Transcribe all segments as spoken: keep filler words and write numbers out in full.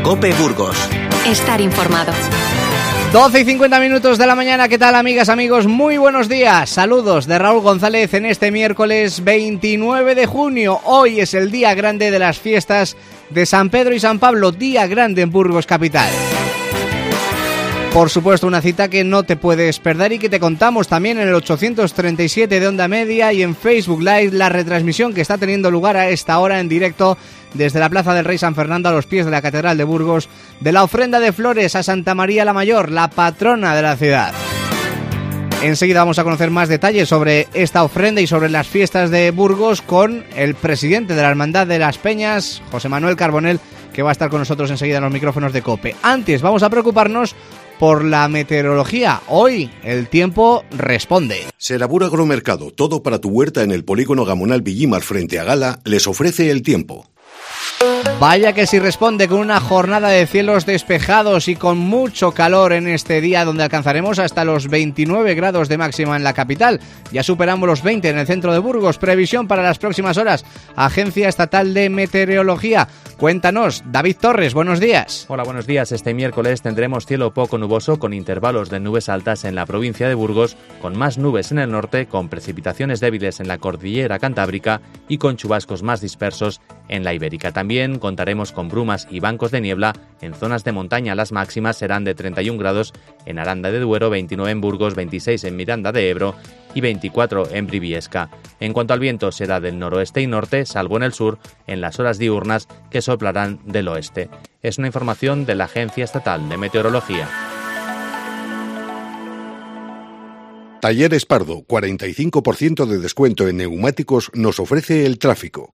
COPE Burgos. Estar informado. doce y cincuenta minutos de la mañana. ¿Qué tal, amigas, amigos? Muy buenos días. Saludos de Raúl González en este miércoles veintinueve de junio. Hoy es el día grande de las fiestas de San Pedro y San Pablo, día grande en Burgos capital. Por supuesto, una cita que no te puedes perder y que te contamos también en el ochocientos treinta y siete de Onda Media y en Facebook Live, la retransmisión que está teniendo lugar a esta hora en directo desde la Plaza del Rey San Fernando a los pies de la Catedral de Burgos, de la ofrenda de flores a Santa María la Mayor, la patrona de la ciudad. Enseguida vamos a conocer más detalles sobre esta ofrenda y sobre las fiestas de Burgos con el presidente de la Hermandad de las Peñas, José Manuel Carbonell, que va a estar con nosotros enseguida en los micrófonos de COPE. Antes vamos a preocuparnos por la meteorología. Hoy el tiempo responde. Serabur Agromercado, todo para tu huerta en el polígono Gamonal Villimar frente a Gala, les ofrece el tiempo. Vaya que si responde, con una jornada de cielos despejados y con mucho calor en este día, donde alcanzaremos hasta los veintinueve grados de máxima en la capital. Ya superamos los veinte en el centro de Burgos. Previsión para las próximas horas. Agencia Estatal de Meteorología. Cuéntanos, David Torres, buenos días. Hola, buenos días. Este miércoles tendremos cielo poco nuboso con intervalos de nubes altas en la provincia de Burgos, con más nubes en el norte, con precipitaciones débiles en la cordillera cantábrica y con chubascos más dispersos en la ibérica. También contaremos con brumas y bancos de niebla en zonas de montaña. Las máximas serán de treinta y un grados en Aranda de Duero, veintinueve en Burgos, veintiséis en Miranda de Ebro y veinticuatro en Briviesca. En cuanto al viento, será del noroeste y norte, salvo en el sur, en las horas diurnas que soplarán del oeste. Es una información de la Agencia Estatal de Meteorología. Talleres Pardo, cuarenta y cinco por ciento de descuento en neumáticos, nos ofrece el tráfico.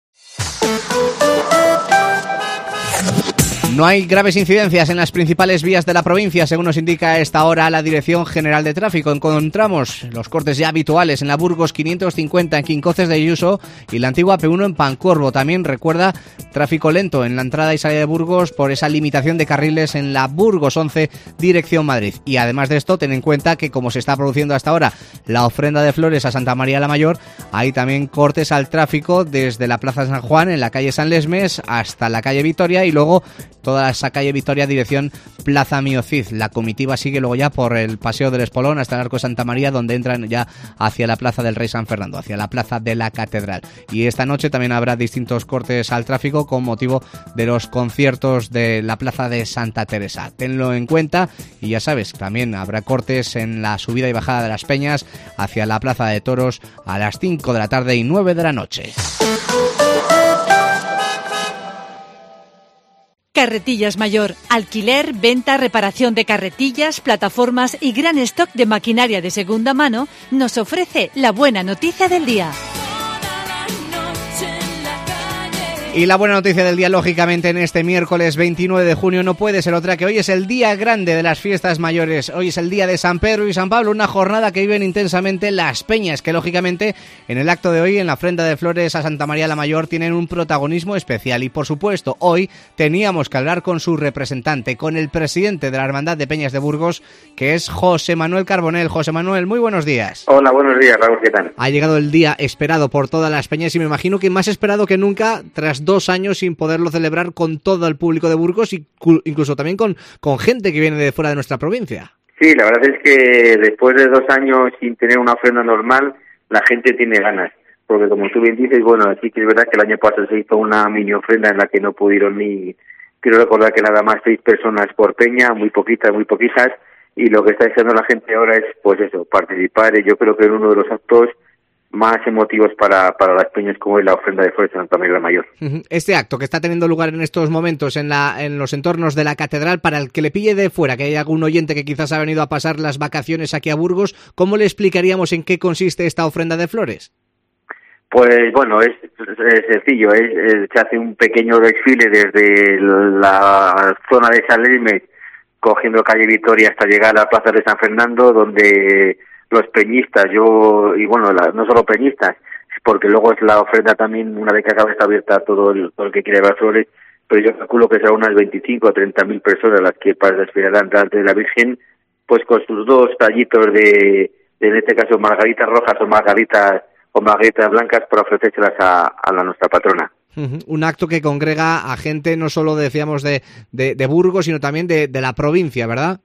No hay graves incidencias en las principales vías de la provincia, según nos indica a esta hora la Dirección General de Tráfico. Encontramos los cortes ya habituales en la Burgos quinientos cincuenta en Quincoces de Ayuso y la antigua P uno en Pancorbo. También recuerda tráfico lento en la entrada y salida de Burgos por esa limitación de carriles en la Burgos once, dirección Madrid. Y además de esto, ten en cuenta que como se está produciendo hasta ahora la ofrenda de flores a Santa María la Mayor, hay también cortes al tráfico desde la Plaza de San Juan en la calle San Lesmes hasta la calle Vitoria y luego toda esa calle Victoria, dirección Plaza Mío Cid. La comitiva sigue luego ya por el Paseo del Espolón hasta el Arco de Santa María, donde entran ya hacia la Plaza del Rey San Fernando, hacia la Plaza de la Catedral. Y esta noche también habrá distintos cortes al tráfico con motivo de los conciertos de la Plaza de Santa Teresa. Tenlo en cuenta y ya sabes, también habrá cortes en la subida y bajada de las Peñas hacia la Plaza de Toros a las cinco de la tarde y nueve de la noche. Carretillas Mayor, alquiler, venta, reparación de carretillas, plataformas y gran stock de maquinaria de segunda mano, nos ofrece la buena noticia del día. Y la buena noticia del día, lógicamente, en este miércoles veintinueve de junio no puede ser otra que hoy es el día grande de las fiestas mayores. Hoy es el día de San Pedro y San Pablo, una jornada que viven intensamente las peñas, que lógicamente en el acto de hoy, en la ofrenda de flores a Santa María la Mayor, tienen un protagonismo especial. Y por supuesto, hoy teníamos que hablar con su representante, con el presidente de la Hermandad de Peñas de Burgos, que es José Manuel Carbonell. José Manuel, muy buenos días. Hola, buenos días, Raúl, ¿qué tal? Ha llegado el día esperado por todas las peñas y me imagino que más esperado que nunca tras dos años sin poderlo celebrar con todo el público de Burgos y incluso también con, con gente que viene de fuera de nuestra provincia. Sí, la verdad es que después de dos años sin tener una ofrenda normal, la gente tiene ganas, porque como tú bien dices, bueno, sí que es verdad que el año pasado se hizo una mini ofrenda en la que no pudieron ni, quiero recordar que nada más seis personas por peña, muy poquitas, muy poquitas, y lo que está deseando la gente ahora es, pues eso, participar, y yo creo que en uno de los actos más emotivos para, para las peñas, como es la ofrenda de flores a Santa María la Mayor. Este acto que está teniendo lugar en estos momentos en la en los entornos de la catedral, para el que le pille de fuera, que hay algún oyente que quizás ha venido a pasar las vacaciones aquí a Burgos, ¿cómo le explicaríamos en qué consiste esta ofrenda de flores? Pues bueno, es, es sencillo, es, es, se hace un pequeño desfile desde la zona de San Lesmes, cogiendo calle Vitoria hasta llegar a la Plaza de San Fernando, donde los peñistas, yo, y bueno, la, no solo peñistas, porque luego es la ofrenda también, una vez que acaba, está abierta a todo el, todo el que quiere ver flores, pero yo calculo que será unas veinticinco o treinta mil personas las que desfilarán delante de la Virgen, pues con sus dos tallitos de, de, en este caso, margaritas rojas o margaritas o margaritas blancas para ofrecérselas a, a la nuestra patrona. Uh-huh. Un acto que congrega a gente no solo, decíamos, de, de, de Burgos, sino también de, de la provincia, ¿verdad?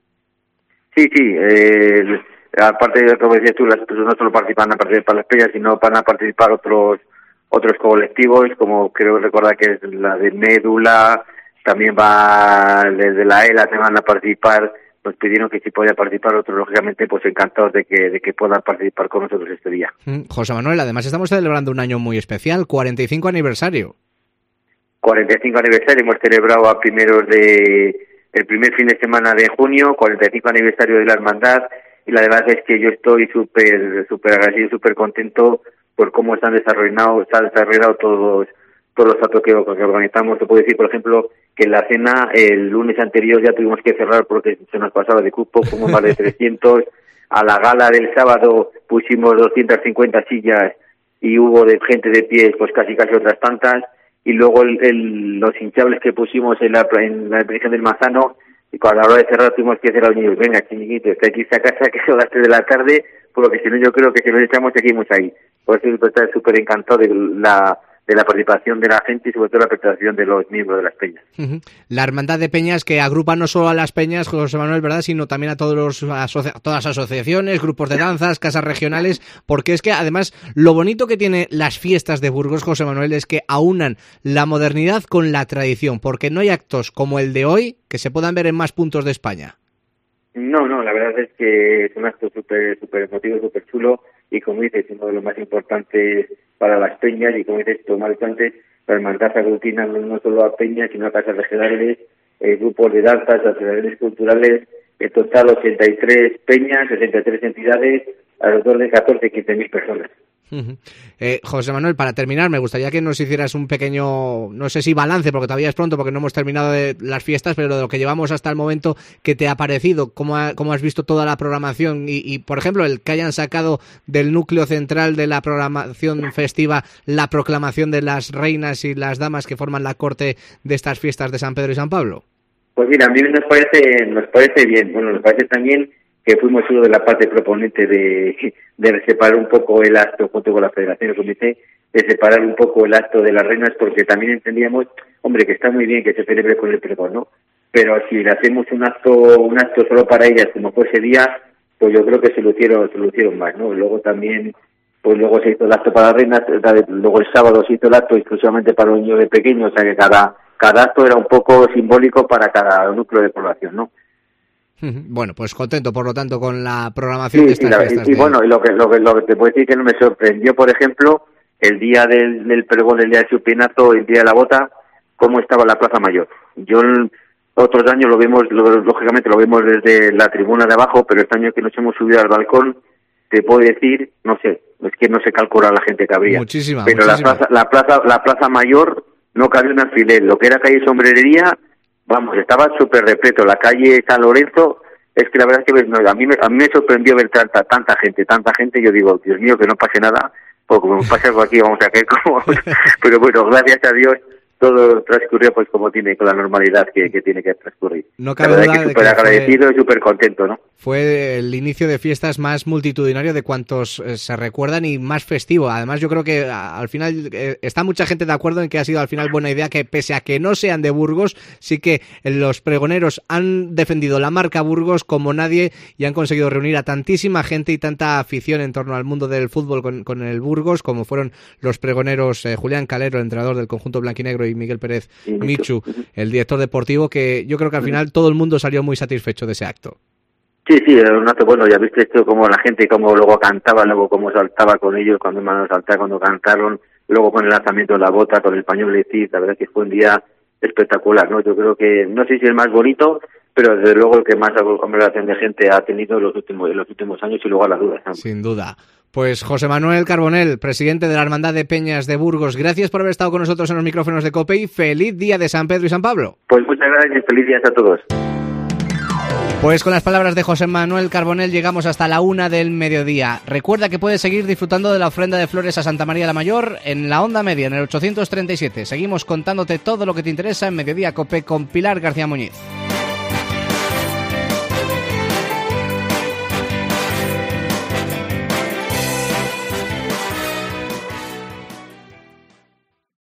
Sí, sí. Eh, aparte de, como decías tú, las personas no solo participan a participar las peñas, sino van a participar otros otros colectivos, como creo recordar que es la de Médula, también va desde la E L A, también van a participar. Nos pidieron que si podía participar, otros lógicamente pues encantados de que de que puedan participar con nosotros este día. José Manuel, además estamos celebrando un año muy especial, cuarenta y cinco aniversario. cuarenta y cinco aniversario, hemos celebrado a primeros de el primer fin de semana de junio, cuarenta y cinco aniversario de la hermandad, y la verdad es que yo estoy súper súper agradecido, súper contento por cómo se han desarrollado, se han desarrollado todos todos los actos que, que organizamos. Te puedo decir, por ejemplo, que en la cena el lunes anterior ya tuvimos que cerrar porque se nos pasaba de cupo, como más de trescientos. A la gala del sábado pusimos doscientas cincuenta sillas y hubo de gente de pie, pues casi casi otras tantas. Y luego el, el, los hinchables que pusimos en la en la Virgen del Manzano, y cuando a la hora de cerrar tuvimos que decir a los niños, venga, chiquititos, que aquí está casa, que son las tres de la tarde, porque si no yo creo que si nos echamos seguimos ahí. Por eso estoy súper encantado de la de la participación de la gente y sobre todo la participación de los miembros de las peñas. Uh-huh. La hermandad de peñas que agrupa no solo a las peñas, José Manuel, ¿verdad?, sino también a todos los asocia- todas las asociaciones, grupos de danzas, casas regionales, porque es que además lo bonito que tiene las fiestas de Burgos, José Manuel, es que aunan la modernidad con la tradición, porque no hay actos como el de hoy que se puedan ver en más puntos de España. No, no, la verdad es que es un acto súper súper emotivo, súper chulo, y como dices, uno de los más importantes para las peñas, y como dices tú, más antes, la hermandad aglutina no solo a peñas, sino a casas regionales, eh, grupos de danzas, asociaciones culturales, en total ochenta y tres peñas, sesenta y tres entidades, alrededor de catorce a quince mil personas. Uh-huh. Eh, José Manuel, para terminar, me gustaría que nos hicieras un pequeño, no sé si balance, porque todavía es pronto, porque no hemos terminado de las fiestas, pero de lo que llevamos hasta el momento, ¿qué te ha parecido? ¿Cómo, ha, cómo has visto toda la programación? Y, y, por ejemplo, el que hayan sacado del núcleo central de la programación festiva la proclamación de las reinas y las damas que forman la corte de estas fiestas de San Pedro y San Pablo. Pues mira, a mí nos parece, nos parece bien. Bueno, nos parece también que fuimos uno de la parte proponente de, de separar un poco el acto junto con la Federación y el Comité, de separar un poco el acto de las reinas, porque también entendíamos, hombre, que está muy bien que se celebre con el pregón, ¿no? Pero si le hacemos un acto, un acto solo para ellas, como fue ese día, pues yo creo que se lo hicieron, se lo hicieron más, ¿no? Luego también, pues luego se hizo el acto para las reinas, luego el sábado se hizo el acto exclusivamente para los niños de pequeños, o sea que cada, cada acto era un poco simbólico para cada núcleo de población, ¿no? Bueno, pues contento, por lo tanto, con la programación sí, de estas y la, fiestas. Y, y de... bueno, y lo que, lo, que, lo que te puedo decir que no me sorprendió, por ejemplo, el día del, del pregón, el día del supinazo, el día de la bota, cómo estaba la Plaza Mayor. Yo otros años lo vemos, lo, lógicamente lo vemos desde la tribuna de abajo, pero este año que nos hemos subido al balcón, te puedo decir, no sé, es que no se calcula la gente que habría. Muchísima, pero muchísima. la plaza, la plaza, la Plaza Mayor no cabía un alfiler. Lo que era calle Sombrerería, vamos, estaba súper repleto. La calle San Lorenzo, es que la verdad es que no, a mí me, a mí me sorprendió ver tanta tanta gente, tanta gente. Yo digo, Dios mío, que no pase nada, porque como pase algo aquí vamos a caer como... Pero bueno, gracias a Dios todo transcurrió pues como tiene, con la normalidad que, que tiene que transcurrir. No cabe la verdad duda que de súper que agradecido fue... y súper contento, ¿no? Fue el inicio de fiestas más multitudinario de cuantos eh, se recuerdan y más festivo. Además, yo creo que a, al final eh, está mucha gente de acuerdo en que ha sido al final buena idea que, pese a que no sean de Burgos, sí que los pregoneros han defendido la marca Burgos como nadie y han conseguido reunir a tantísima gente y tanta afición en torno al mundo del fútbol con, con el Burgos, como fueron los pregoneros eh, Julián Calero, el entrenador del conjunto blanquinegro, y Miguel Pérez y Michu, el director deportivo, que yo creo que al final todo el mundo salió muy satisfecho de ese acto. Sí, sí, era un acto bueno, ya viste esto como la gente, como luego cantaba, luego cómo saltaba con ellos, cuando iban a saltar, cuando cantaron, luego con el lanzamiento de la bota, con el pañuelo de Cid, la verdad que fue un día espectacular, ¿no? Yo creo que, no sé si el más bonito, pero desde luego el que más aglomeración de gente ha tenido en los últimos, en los últimos años, sin lugar a las dudas, ¿no? Sin duda. Pues José Manuel Carbonell, presidente de la Hermandad de Peñas de Burgos, gracias por haber estado con nosotros en los micrófonos de COPE y feliz día de San Pedro y San Pablo. Pues muchas gracias y feliz día a todos. Pues con las palabras de José Manuel Carbonell llegamos hasta la una del mediodía. Recuerda que puedes seguir disfrutando de la ofrenda de flores a Santa María la Mayor en la onda media, en el ochocientos treinta y siete. Seguimos contándote todo lo que te interesa en Mediodía COPE con Pilar García Muñiz.